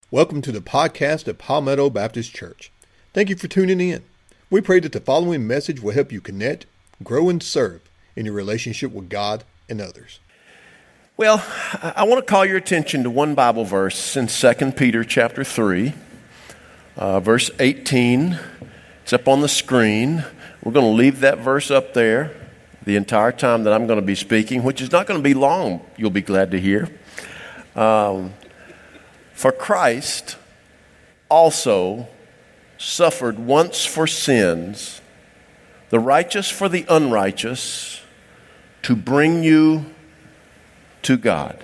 Welcome to the podcast of Palmetto Baptist Church. Thank you for tuning in. We pray that the following message will help you connect, grow, and serve in your relationship with God and others. Well, I want to call your attention to one Bible verse in 2 Peter chapter 3, verse 18. It's up on the screen. We're going to leave that verse up there the entire time that I'm going to be speaking, which is not going to be long, you'll be glad to hear. For Christ also suffered once for sins, the righteous for the unrighteous, to bring you to God.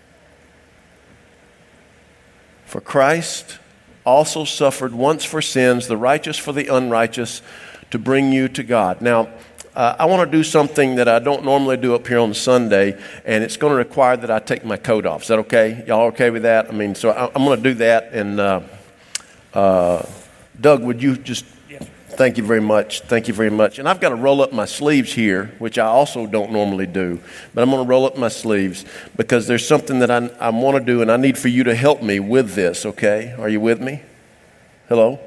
For Christ also suffered once for sins, the righteous for the unrighteous, to bring you to God. Now, I want to do something that I don't normally do up here on Sunday, and it's going to require that I take my coat off. Is that okay? Y'all okay with that? So I'm going to do that, and Doug, would you just... Thank you very much. Thank you very much. And I've got to roll up my sleeves here, which I also don't normally do, but I'm going to roll up my sleeves because there's something that I want to do, and I need for you to help me with this, okay? Are you with me? Hello?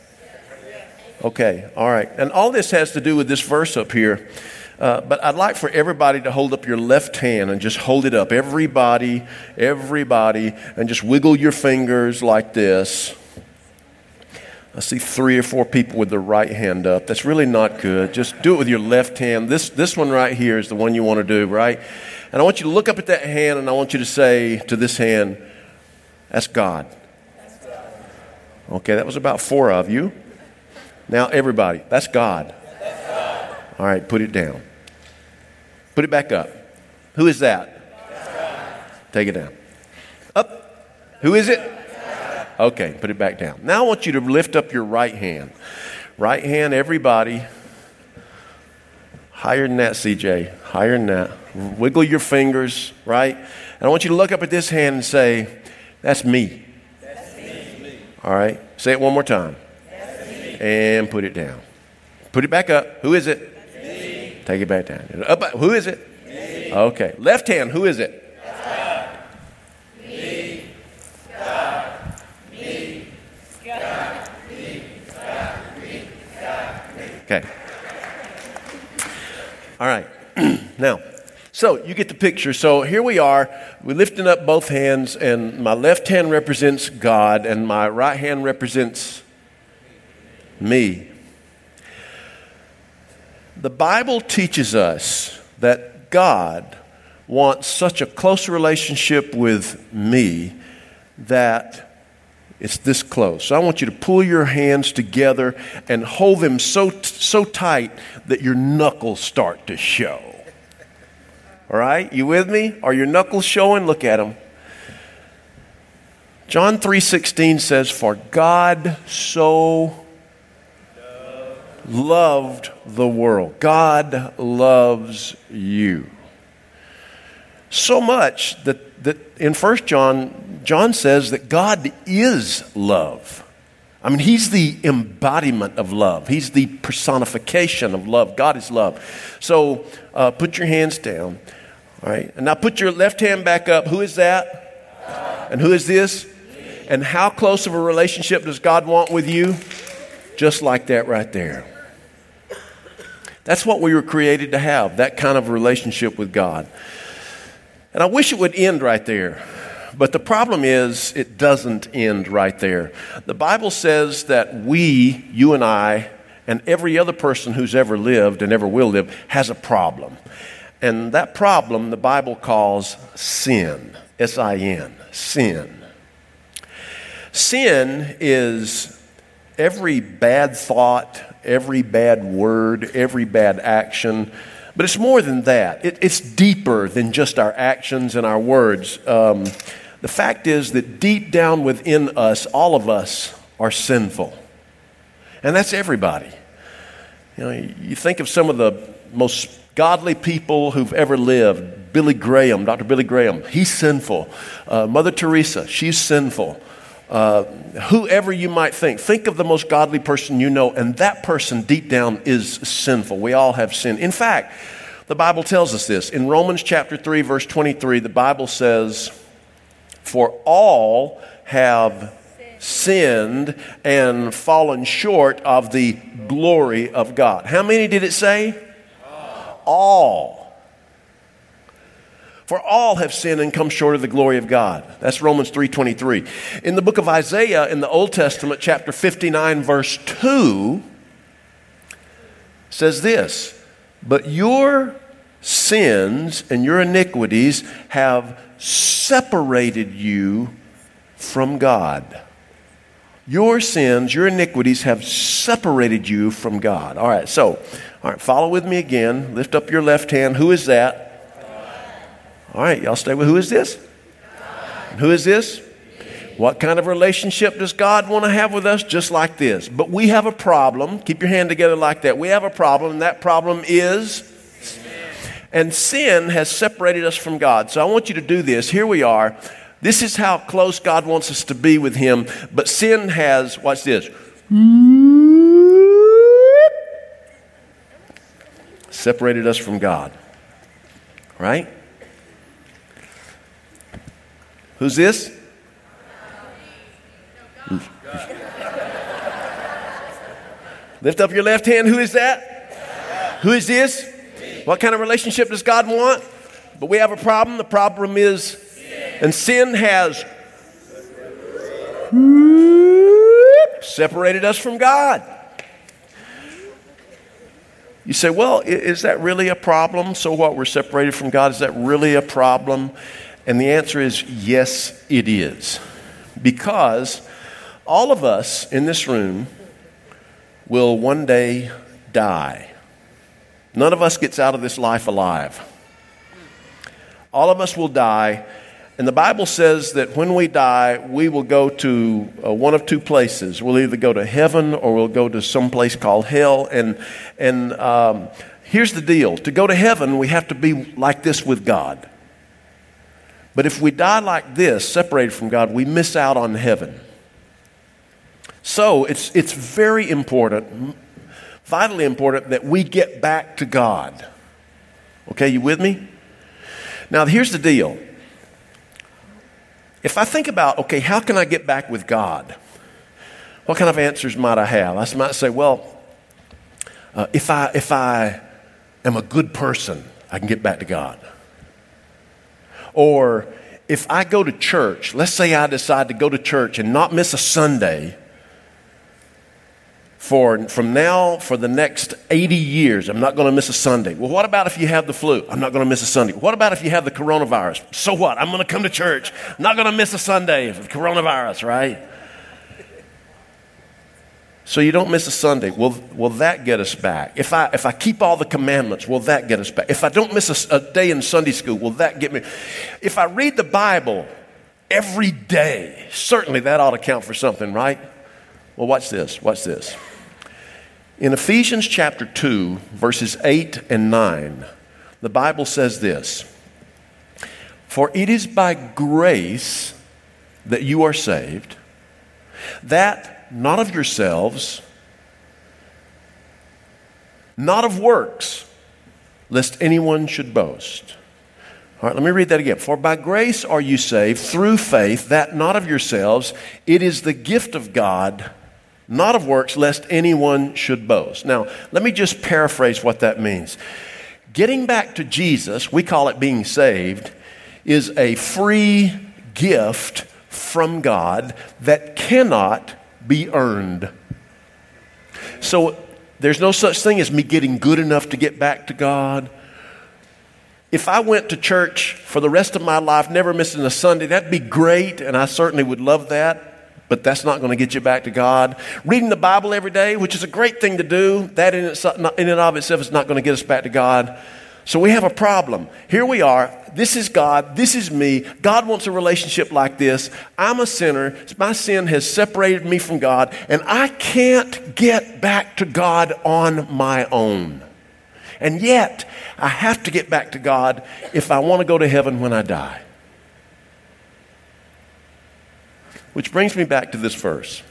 Okay, all right. And all this has to do with this verse up here. But I'd like for everybody to hold up your left hand and just hold it up. Everybody, and just wiggle your fingers like this. I see 3 or 4 people with their right hand up. That's really not good. Just do it with your left hand. This one right here is the one you want to do, right? And I want you to look up at that hand, and I want you to say to this hand, that's God. Okay, that was about 4 of you. Now, everybody, that's God. All right, put it down. Put it back up. Who is that? Take it down. Up. Who is it? Okay, put it back down. Now I want you to lift up your right hand. Right hand, everybody. Higher than that, CJ. Higher than that. Wiggle your fingers, right? And I want you to look up at this hand and say, that's me. That's me. All right, say it one more time. And put it down. Put it back up. Who is it? Me. Take it back down. Up. Who is it? Me. Okay. Left hand. Who is it? God. Me. God. Me. God. Me. God. Me. God. Me. Okay. All right. Now, so you get the picture. So here we are. We're lifting up both hands, and my left hand represents God, and my right hand represents me. The Bible teaches us that God wants such a close relationship with me that it's this close. So I want you to pull your hands together and hold them so tight that your knuckles start to show. All right? You with me? Are your knuckles showing? Look at them. John 3:16 says, "For God so loved the world." God loves you. So much that in 1 John says that God is love. He's the embodiment of love. He's the personification of love. God is love. So put your hands down. All right. And now put your left hand back up. Who is that? And who is this? And how close of a relationship does God want with you? Just like that right there. That's what we were created to have, that kind of relationship with God. And I wish it would end right there. But the problem is it doesn't end right there. The Bible says that we, you and I, and every other person who's ever lived and ever will live has a problem. And that problem the Bible calls sin. S-I-N. Sin. Sin is every bad thought, every bad word, every bad action. But it's more than that. It's deeper than just our actions and our words. The fact is that deep down within us, all of us are sinful. And that's everybody. You think of some of the most godly people who've ever lived. Billy Graham, Dr. Billy Graham, he's sinful. Mother Teresa, she's sinful. Whoever you might think of the most godly person you know, and that person deep down is sinful. We all have sin. In fact, the Bible tells us this. In Romans chapter 3, verse 23, the Bible says, "For all have sinned and fallen short of the glory of God. How many did it say? All. For all have sinned and come short of the glory of God. That's Romans 3:23. In the book of Isaiah, in the Old Testament, chapter 59, verse 2, says this, but your sins and your iniquities have separated you from God. Your sins, your iniquities have separated you from God. All right, follow with me again. Lift up your left hand. Who is that? All right, y'all stay with who is this? Who is this? What kind of relationship does God want to have with us? Just like this. But we have a problem. Keep your hand together like that. We have a problem, and that problem is and sin has separated us from God. So I want you to do this. Here we are. This is how close God wants us to be with Him. But sin has, watch this, separated us from God. Right? Who's this? Lift up your left hand. Who is that? Who is this? What kind of relationship does God want? But we have a problem. The problem is, and sin has separated us from God. You say, well, is that really a problem? So what? We're separated from God. Is that really a problem? And the answer is yes, it is. Because all of us in this room will one day die. None of us gets out of this life alive. All of us will die. And the Bible says that when we die, we will go to one of two places. We'll either go to heaven or we'll go to some place called hell. And here's the deal. To go to heaven, we have to be like this with God. But if we die like this, separated from God, we miss out on heaven. So it's very important, vitally important, that we get back to God. Okay, you with me? Now, here's the deal. If I think about, okay, how can I get back with God? What kind of answers might I have? I might say, well, if I am a good person, I can get back to God. Or if I go to church, let's say I decide to go to church and not miss a Sunday from now for the next 80 years, I'm not going to miss a Sunday. Well, what about if you have the flu? I'm not going to miss a Sunday. What about if you have the coronavirus? So what? I'm going to come to church. I'm not going to miss a Sunday for the coronavirus, right? So you don't miss a Sunday. Will that get us back? If I keep all the commandments, will that get us back? If I don't miss a day in Sunday school, will that get me? If I read the Bible every day, certainly that ought to count for something, right? Well, watch this. Watch this. In Ephesians chapter 2, verses 8 and 9, the Bible says this, for it is by grace that you are saved, that not of yourselves, not of works, lest anyone should boast. All right, let me read that again. For by grace are you saved through faith, that not of yourselves, it is the gift of God, not of works, lest anyone should boast. Now, let me just paraphrase what that means. Getting back to Jesus, we call it being saved, is a free gift from God that cannot be earned. So there's no such thing as me getting good enough to get back to God. If I went to church for the rest of my life, never missing a Sunday, that'd be great, and I certainly would love that. But that's not going to get you back to God. Reading the Bible every day, which is a great thing to do, that in and of itself is not going to get us back to God. So we have a problem. Here we are. This is God. This is me. God wants a relationship like this. I'm a sinner. My sin has separated me from God, and I can't get back to God on my own. And yet, I have to get back to God if I want to go to heaven when I die. Which brings me back to this verse.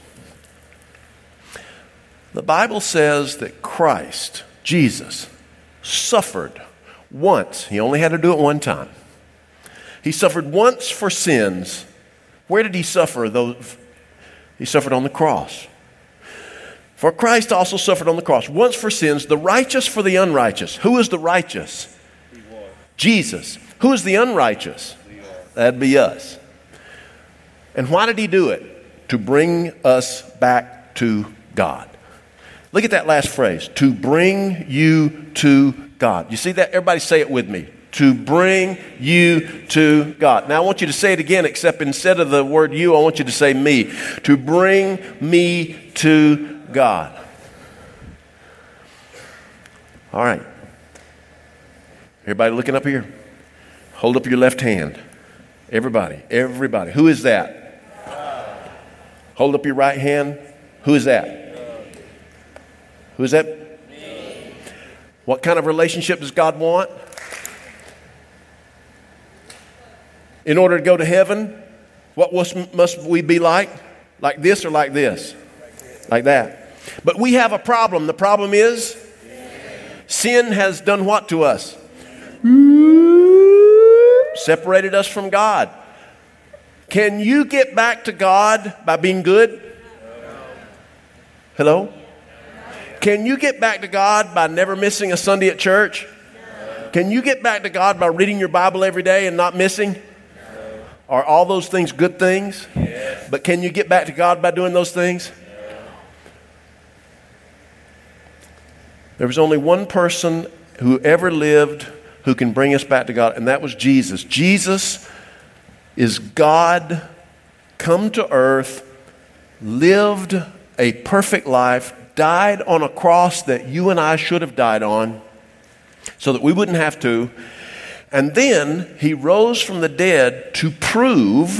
The Bible says that Christ, Jesus, suffered once. He only had to do it one time. He suffered once for sins. Where did he suffer those? He suffered on the cross. For Christ also suffered on the cross, once for sins, the righteous for the unrighteous. Who is the righteous? Jesus. Who is the unrighteous? That'd be us. And why did he do it? To bring us back to God. Look at that last phrase. To bring you to God. You see that? Everybody say it with me. To bring you to God. Now I want you to say it again, except instead of the word you, I want you to say me. To bring me to God. All right. Everybody looking up here? Hold up your left hand. Everybody. Who is that? Hold up your right hand. Who is that? Who is that? Me. What kind of relationship does God want? In order to go to heaven, what must we be like? Like this or like this? Like that. But we have a problem. The problem is sin has done what to us? Separated us from God. Can you get back to God by being good? Hello? Can you get back to God by never missing a Sunday at church? Can you get back to God by reading your Bible every day and not missing? Are all those things good things? But can you get back to God by doing those things? There was only one person who ever lived who can bring us back to God, and that was Jesus. Jesus is God come to earth, lived a perfect life, died on a cross that you and I should have died on so that we wouldn't have to, and then he rose from the dead to prove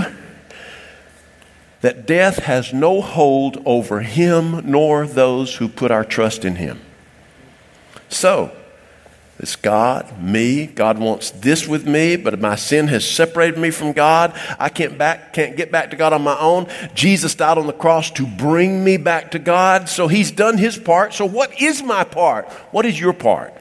that death has no hold over him nor those who put our trust in him. So, it's God, me. God wants this with me, but my sin has separated me from God. I can't get back to God on my own. Jesus died on the cross to bring me back to God. So he's done his part. So what is my part? What is your part?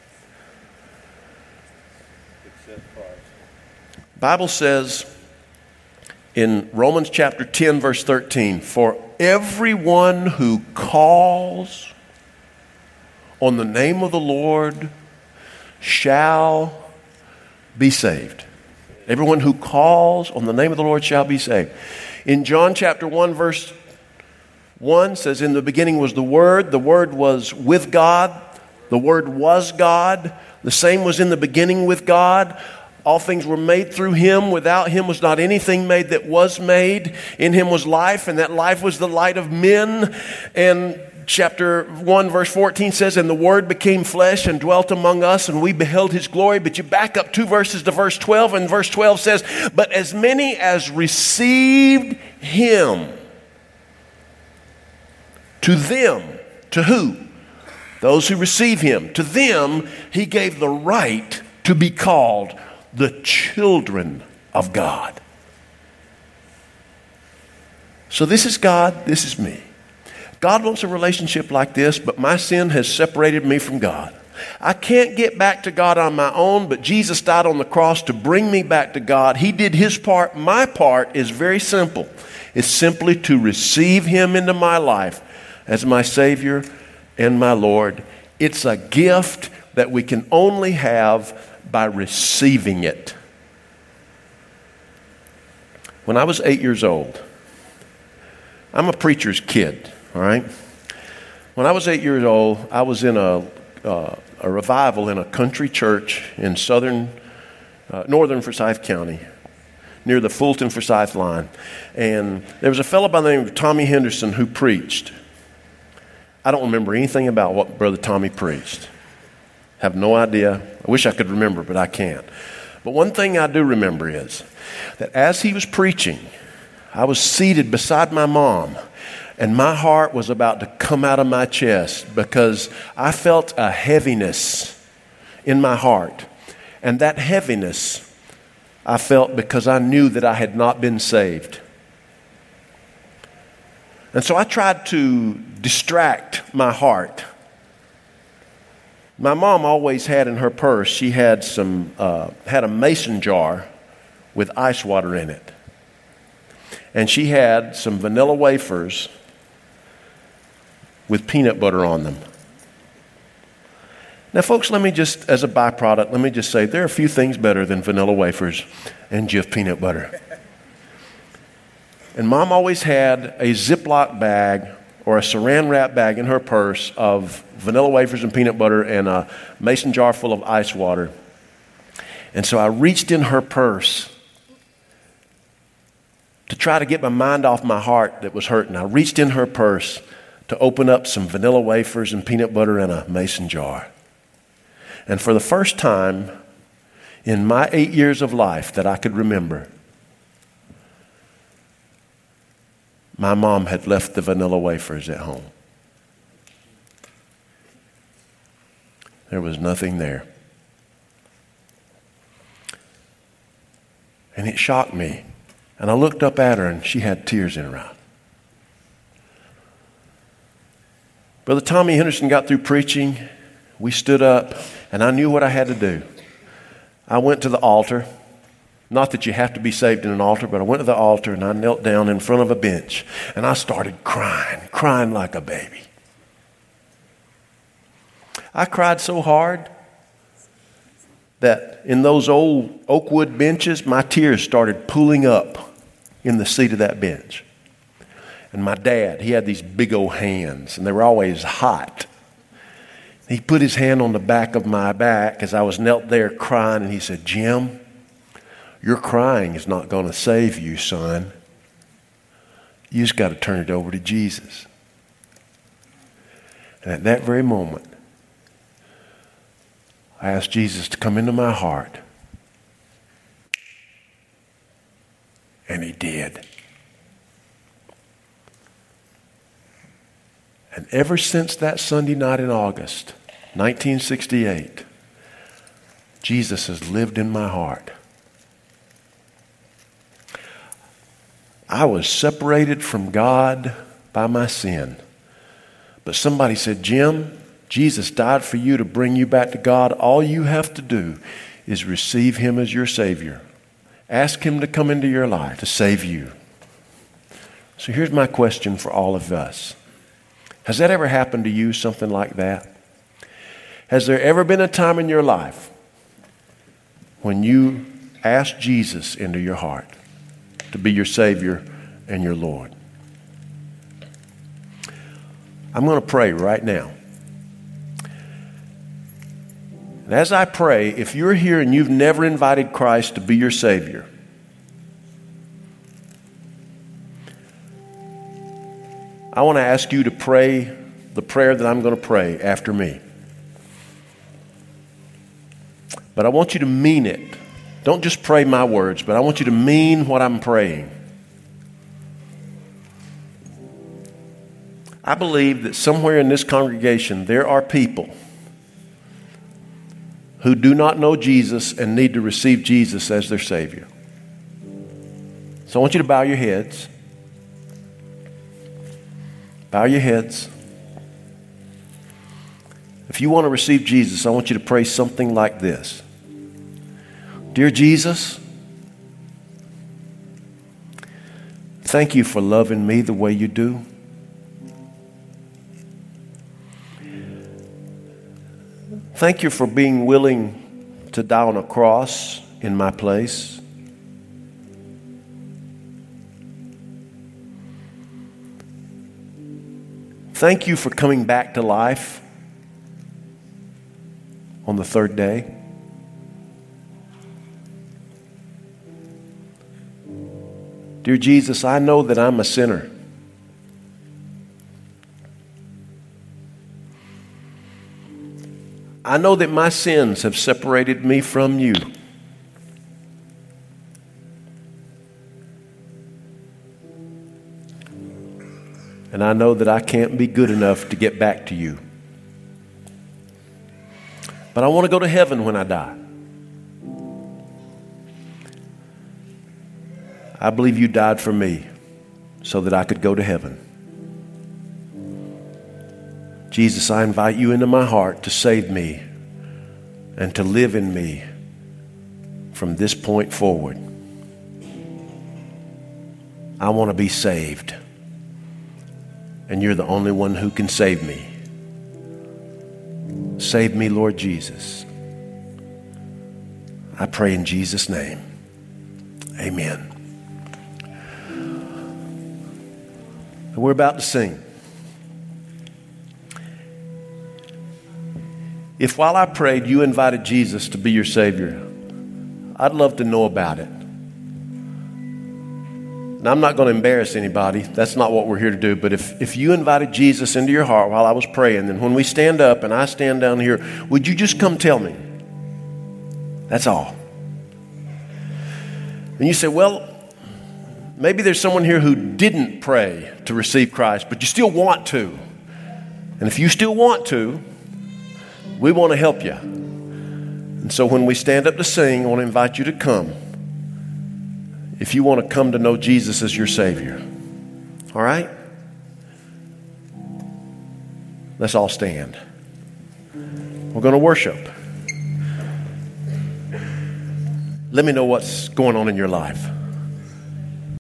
The Bible says in Romans chapter 10, verse 13, for everyone who calls on the name of the Lord shall be saved. Everyone who calls on the name of the Lord shall be saved. In John chapter 1 verse 1 says, in the beginning was the Word was with God, the Word was God, the same was in the beginning with God. All things were made through him. Without him was not anything made that was made. In him was life, and that life was the light of men. And chapter 1 verse 14 says, and the Word became flesh and dwelt among us, and we beheld his glory. But you back up 2 verses to verse 12, and verse 12 says, but as many as received him, to them, to who? Those who receive him. To them he gave the right to be called the children of God. So this is God, this is me. God wants a relationship like this, but my sin has separated me from God. I can't get back to God on my own, but Jesus died on the cross to bring me back to God. He did his part. My part is very simple. It's simply to receive him into my life as my Savior and my Lord. It's a gift that we can only have by receiving it. When I was 8 years old, I'm a preacher's kid, all right? When I was 8 years old, I was in a revival in a country church in northern Forsyth County, near the Fulton-Forsyth line. And there was a fellow by the name of Tommy Henderson who preached. I don't remember anything about what Brother Tommy preached. Have no idea. I wish I could remember, but I can't. But one thing I do remember is that as he was preaching, I was seated beside my mom, and my heart was about to come out of my chest because I felt a heaviness in my heart. And that heaviness I felt because I knew that I had not been saved. And so I tried to distract my heart. My mom always had in her purse, she had had a mason jar with ice water in it. and she had some vanilla wafers with peanut butter on them. Now, folks, let me just, as a byproduct, let me just say there are a few things better than vanilla wafers and Jif peanut butter. And Mom always had a Ziploc bag or a saran wrap bag in her purse of vanilla wafers and peanut butter and a mason jar full of ice water. And so I reached in her purse to try to get my mind off my heart that was hurting. I reached in her purse to open up some vanilla wafers and peanut butter in a mason jar. And for the first time in my 8 years of life that I could remember, my mom had left the vanilla wafers at home. There was nothing there. And it shocked me. And I looked up at her and she had tears in her eyes. Brother Tommy Henderson got through preaching. We stood up and I knew what I had to do. I went to the altar. Not that you have to be saved in an altar, but I went to the altar and I knelt down in front of a bench and I started crying like a baby. I cried so hard that in those old oak wood benches, my tears started pooling up in the seat of that bench. And my dad, he had these big old hands and they were always hot. He put his hand on the back of my back as I was knelt there crying and he said, "Jim, your crying is not going to save you, son. You just got to turn it over to Jesus." And at that very moment, I asked Jesus to come into my heart. And he did. And ever since that Sunday night in August, 1968, Jesus has lived in my heart. I was separated from God by my sin. But somebody said, "Jim, Jesus died for you to bring you back to God. All you have to do is receive him as your Savior. Ask him to come into your life to save you." So here's my question for all of us. Has that ever happened to you, something like that? Has there ever been a time in your life when you asked Jesus into your heart to be your Savior and your Lord? I'm going to pray right now. And as I pray, if you're here and you've never invited Christ to be your Savior, I want to ask you to pray the prayer that I'm going to pray after me. But I want you to mean it. Don't just pray my words, but I want you to mean what I'm praying. I believe that somewhere in this congregation there are people who do not know Jesus and need to receive Jesus as their Savior. So I want you to bow your heads. Bow your heads. If you want to receive Jesus, I want you to pray something like this. Dear Jesus, thank you for loving me the way you do. Thank you for being willing to die on a cross in my place. Thank you for coming back to life on the third day. Dear Jesus, I know that I'm a sinner. I know that my sins have separated me from you. And I know that I can't be good enough to get back to you. But I want to go to heaven when I die. I believe you died for me so that I could go to heaven. Jesus, I invite you into my heart to save me and to live in me from this point forward. I want to be saved. And you're the only one who can save me. Save me, Lord Jesus. I pray in Jesus' name. Amen. We're about to sing. If while I prayed you invited Jesus to be your Savior, I'd love to know about it. Now, I'm not going to embarrass anybody. That's not what we're here to do. But if you invited Jesus into your heart while I was praying, then when we stand up and I stand down here, would you just come tell me? That's all. And you say, well, maybe there's someone here who didn't pray to receive Christ, but you still want to. And if you still want to, we want to help you. And so when we stand up to sing, I want to invite you to come. If you want to come to know Jesus as your Savior. All right? Let's all stand. We're going to worship. Let me know what's going on in your life.